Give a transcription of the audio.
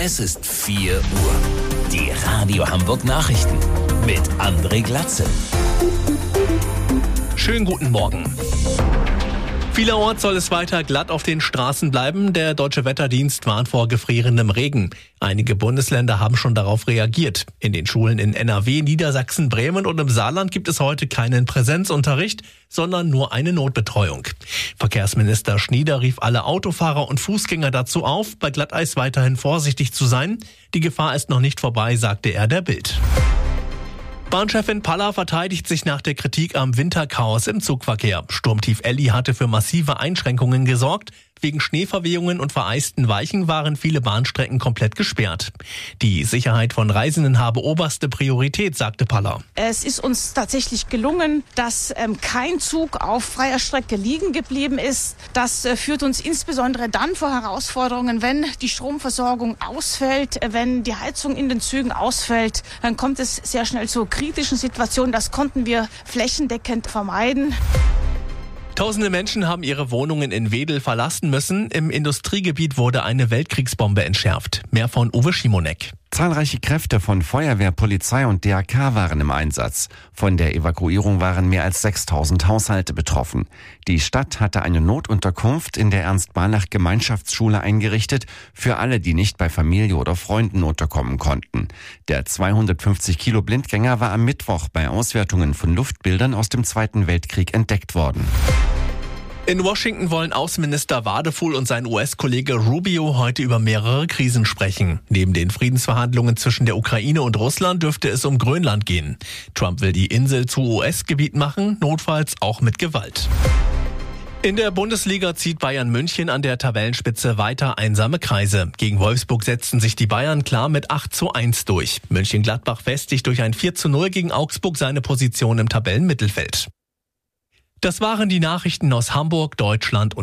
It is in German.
Es ist 4 Uhr. Die Radio Hamburg Nachrichten mit André Glatze. Schönen guten Morgen. Vielerorts soll es weiter glatt auf den Straßen bleiben. Der Deutsche Wetterdienst warnt vor gefrierendem Regen. Einige Bundesländer haben schon darauf reagiert. In den Schulen in NRW, Niedersachsen, Bremen und im Saarland gibt es heute keinen Präsenzunterricht, sondern nur eine Notbetreuung. Verkehrsminister Schnieder rief alle Autofahrer und Fußgänger dazu auf, bei Glatteis weiterhin vorsichtig zu sein. Die Gefahr ist noch nicht vorbei, sagte er der Bild. Bahnchefin Palla verteidigt sich nach der Kritik am Winterchaos im Zugverkehr. Sturmtief Elli hatte für massive Einschränkungen gesorgt. Wegen Schneeverwehungen und vereisten Weichen waren viele Bahnstrecken komplett gesperrt. Die Sicherheit von Reisenden habe oberste Priorität, sagte Palla. Es ist uns tatsächlich gelungen, dass kein Zug auf freier Strecke liegen geblieben ist. Das führt uns insbesondere dann vor Herausforderungen, wenn die Stromversorgung ausfällt, wenn die Heizung in den Zügen ausfällt. Dann kommt es sehr schnell zu kritischen Situationen. Das konnten wir flächendeckend vermeiden. Tausende Menschen haben ihre Wohnungen in Wedel verlassen müssen. Im Industriegebiet wurde eine Weltkriegsbombe entschärft. Mehr von Uwe Schimonek. Zahlreiche Kräfte von Feuerwehr, Polizei und DRK waren im Einsatz. Von der Evakuierung waren mehr als 6.000 Haushalte betroffen. Die Stadt hatte eine Notunterkunft in der Ernst-Barlach-Gemeinschaftsschule eingerichtet für alle, die nicht bei Familie oder Freunden unterkommen konnten. Der 250 Kilo Blindgänger war am Mittwoch bei Auswertungen von Luftbildern aus dem Zweiten Weltkrieg entdeckt worden. In Washington wollen Außenminister Wadefuhl und sein US-Kollege Rubio heute über mehrere Krisen sprechen. Neben den Friedensverhandlungen zwischen der Ukraine und Russland dürfte es um Grönland gehen. Trump will die Insel zu US-Gebiet machen, notfalls auch mit Gewalt. In der Bundesliga zieht Bayern München an der Tabellenspitze weiter einsame Kreise. Gegen Wolfsburg setzten sich die Bayern klar mit 8:1 durch. Mönchengladbach festigt durch ein 4:0 gegen Augsburg seine Position im Tabellenmittelfeld. Das waren die Nachrichten aus Hamburg, Deutschland und